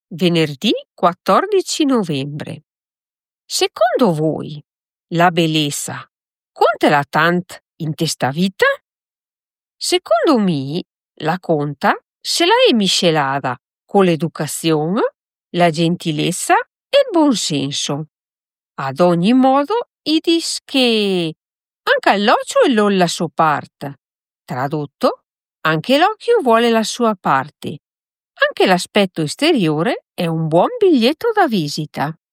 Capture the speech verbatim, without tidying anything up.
Venerdì quattordici novembre. Secondo voi la bellezza conta tant in questa vita? Secondo me la conta se la è miscelata con l'educazione, la gentilezza e il buonsenso. Ad ogni modo, i dis che anche l'occhio è la sua parte. Tradotto, anche l'occhio vuole la sua parte. Anche l'aspetto esteriore è un buon biglietto da visita.